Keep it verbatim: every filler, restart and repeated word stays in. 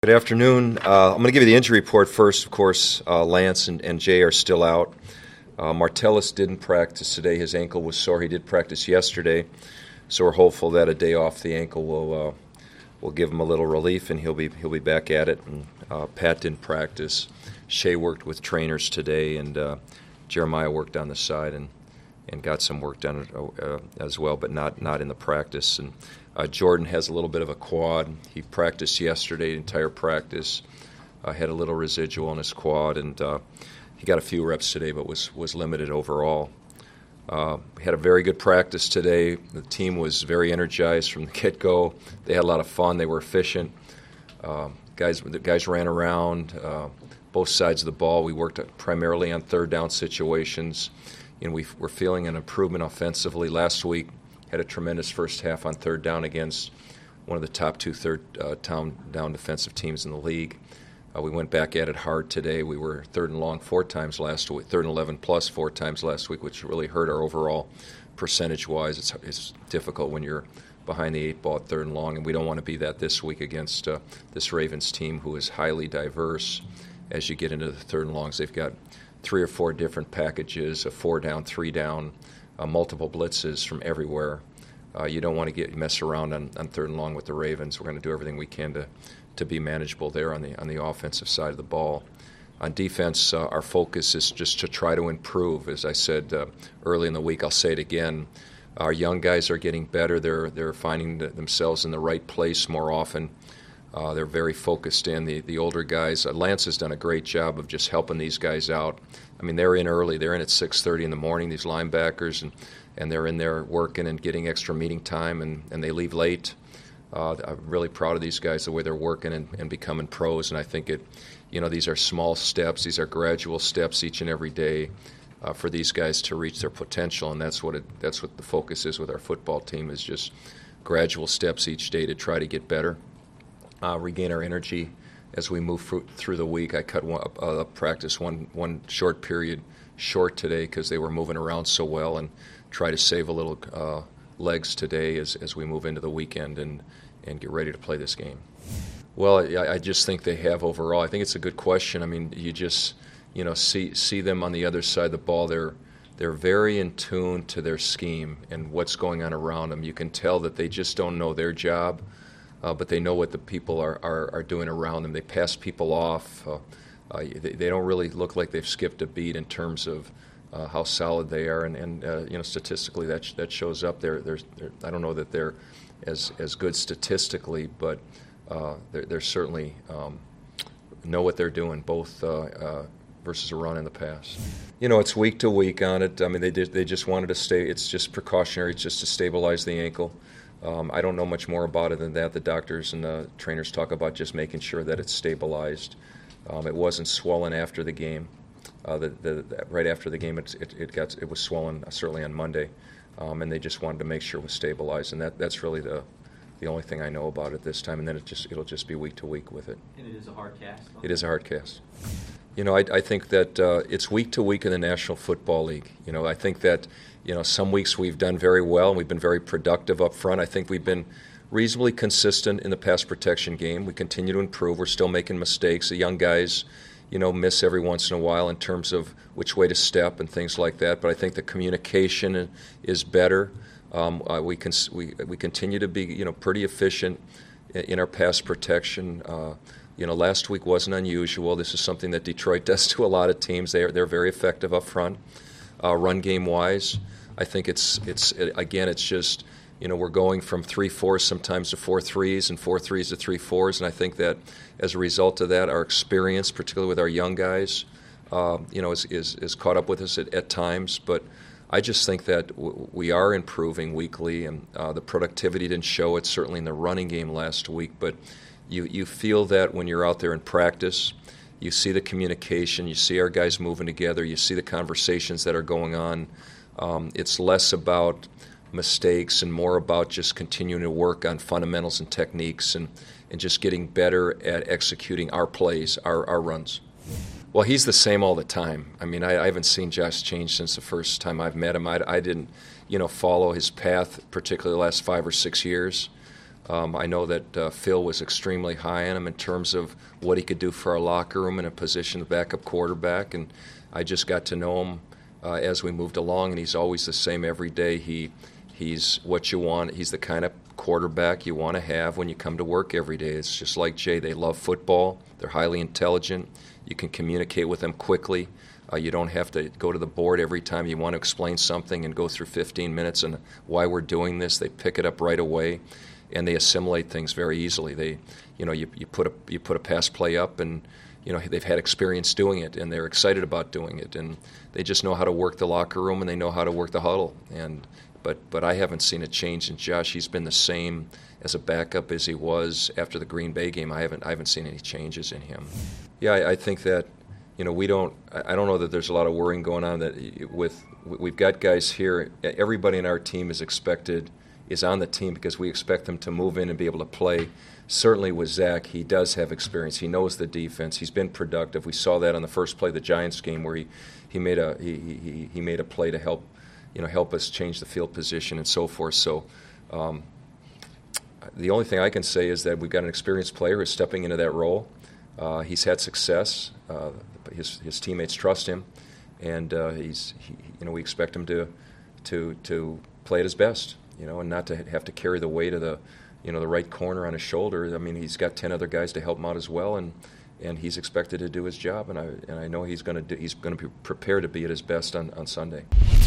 Good afternoon. Uh, I'm going to give you the injury report first. Of course, uh, Lance and, and Jay are still out. Uh, Martellus didn't practice today. His ankle was sore. He did practice yesterday, so we're hopeful that a day off the ankle will uh, will give him a little relief, and he'll be he'll be back at it. And uh, Pat didn't practice. Shea worked with trainers today, and uh, Jeremiah worked on the side and and got some work done uh, as well, but not not in the practice. And Uh, Jordan has a little bit of a quad. He practiced yesterday, entire practice. Uh, had a little residual on his quad, and uh, he got a few reps today, but was was limited overall. Uh, we had a very good practice today. The team was very energized from the get-go. They had a lot of fun. They were efficient. Uh, guys, the guys ran around uh, both sides of the ball. We worked primarily on third down situations, and we were feeling an improvement offensively. Last week, had a tremendous first half on third down against one of the top two third uh, down, down defensive teams in the league. Uh, we went back at it hard today. We were third and long four times last week, third and eleven plus four times last week, which really hurt our overall percentage-wise. It's, it's difficult when you're behind the eight ball at third and long, and we don't want to be that this week against uh, this Ravens team who is highly diverse as you get into the third and longs. They've got three or four different packages, a four down, three down, Uh, multiple blitzes from everywhere. Uh, you don't want to get mess around on, on third and long with the Ravens. We're going to do everything we can to, to be manageable there on the on the offensive side of the ball. On defense, uh, our focus is just to try to improve. As I said uh, early in the week, I'll say it again. Our young guys are getting better. They're they're finding the, themselves in the right place more often. Uh, they're very focused in. The, the older guys, uh, Lance has done a great job of just helping these guys out. I mean, they're in early. They're in at six thirty in the morning, these linebackers, and, and they're in there working and getting extra meeting time, and, and they leave late. Uh, I'm really proud of these guys, the way they're working and, and becoming pros, and I think it, you know, these are small steps. These are gradual steps each and every day uh, for these guys to reach their potential, and that's what it, that's what the focus is with our football team, is just gradual steps each day to try to get better. Uh, regain our energy as we move through the week. I cut one, uh, practice one one short period short today because they were moving around so well, and try to save a little uh, legs today as, as we move into the weekend and, and get ready to play this game. Well, I, I just think they have overall. I think it's a good question. I mean, you just you know see see them on the other side of the ball. They're they're very in tune to their scheme and what's going on around them. You can tell that they just don't know their job. Uh, but they know what the people are, are, are doing around them. They pass people off. Uh, uh, they, they don't really look like they've skipped a beat in terms of uh, how solid they are, and, and uh, you know, statistically that sh- that shows up. They're, they're, they're, I don't know that they're as as good statistically, but uh, they're, they're certainly um, know what they're doing, both uh, uh, versus a run in the pass. You know, it's week to week on it. I mean, they did, they just wanted to stay. It's just precautionary. It's just to stabilize the ankle. Um, I don't know much more about it than that. The doctors and the trainers talk about just making sure that it's stabilized. Um, it wasn't swollen after the game. Uh, the, the, the, right after the game, it, it, it got it was swollen uh, certainly on Monday, um, and they just wanted to make sure it was stabilized. And that, that's really the the only thing I know about it this time. And then it just it'll just be week to week with it. And it is a hard cast. It is a hard cast. You know, I, I think that uh, it's week to week in the National Football League. You know, I think that. You know, some weeks we've done very well and we've been very productive up front. I think we've been reasonably consistent in the pass protection game. We continue to improve. We're still making mistakes. The young guys, you know, miss every once in a while in terms of which way to step and things like that. But I think the communication is better. Um, uh, we can we we continue to be you know pretty efficient in, in our pass protection. Uh, you know, last week wasn't unusual. This is something that Detroit does to a lot of teams. They are they're very effective up front, uh, run game wise. I think it's it's it, again it's just you know we're going from three fours sometimes to four threes and four threes to three fours, and I think that as a result of that, our experience, particularly with our young guys, uh, you know, is, is is caught up with us at, at times. But I just think that w- we are improving weekly, and uh, the productivity didn't show it certainly in the running game last week. But you you feel that when you're out there in practice. You see the communication. You see our guys moving together. You see the conversations that are going on. Um, it's less about mistakes and more about just continuing to work on fundamentals and techniques and, and just getting better at executing our plays, our, our runs. Well, he's the same all the time. I mean, I, I haven't seen Josh change since the first time I've met him. I, I didn't, you know, follow his path, particularly the last five or six years. Um, I know that uh, Phil was extremely high on him in terms of what he could do for our locker room in a position of backup quarterback, and I just got to know him uh, as we moved along, and he's always the same every day. He He's what you want. He's the kind of quarterback you want to have when you come to work every day. It's just like Jay. They love football. They're highly intelligent. You can communicate with them quickly. Uh, you don't have to go to the board every time you want to explain something and go through fifteen minutes and why we're doing this. They pick it up right away, and they assimilate things very easily. They, you know, you, you put a you put a pass play up, and you know they've had experience doing it, and they're excited about doing it, and they just know how to work the locker room, and they know how to work the huddle. And but but I haven't seen a change in Josh. He's been the same as a backup as he was after the Green Bay game. I haven't I haven't seen any changes in him. Yeah, I, I think that. You know, we don't. I don't know that there's a lot of worrying going on. That with we've got guys here. Everybody in our team is expected is on the team because we expect them to move in and be able to play. Certainly with Zach, he does have experience. He knows the defense. He's been productive. We saw that on the first play of the Giants game where he, he made a he, he, he made a play to help you know help us change the field position and so forth. So. Um, the only thing I can say is that we've got an experienced player who's stepping into that role. Uh, he's had success. Uh, his his teammates trust him, and uh, he's he, you know we expect him to to to play at his best, you know, and not to have to carry the weight of the you know the right corner on his shoulder. I mean, he's got ten other guys to help him out as well, and and he's expected to do his job, and I and I know he's going to do, he's going to be prepared to be at his best on, on Sunday.